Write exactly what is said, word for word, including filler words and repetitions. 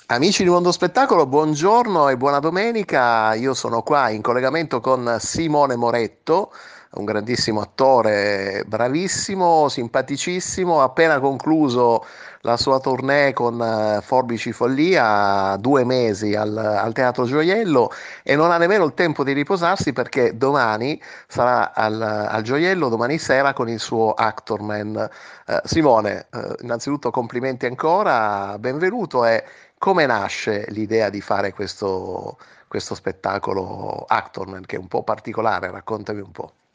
Amici di Mondo Spettacolo, buongiorno e buona domenica. Io sono qua in collegamento con Simone Moretto, un grandissimo attore, bravissimo, simpaticissimo, ha appena concluso la sua tournée con eh, Forbici Follia, due mesi al, al Teatro Gioiello e non ha nemmeno il tempo di riposarsi perché domani sarà al, al Gioiello, domani sera con il suo Actorman. Eh, Simone, eh, innanzitutto complimenti ancora, benvenuto e come nasce l'idea di fare questo, questo spettacolo Actorman, che è un po' particolare? Raccontami un po'.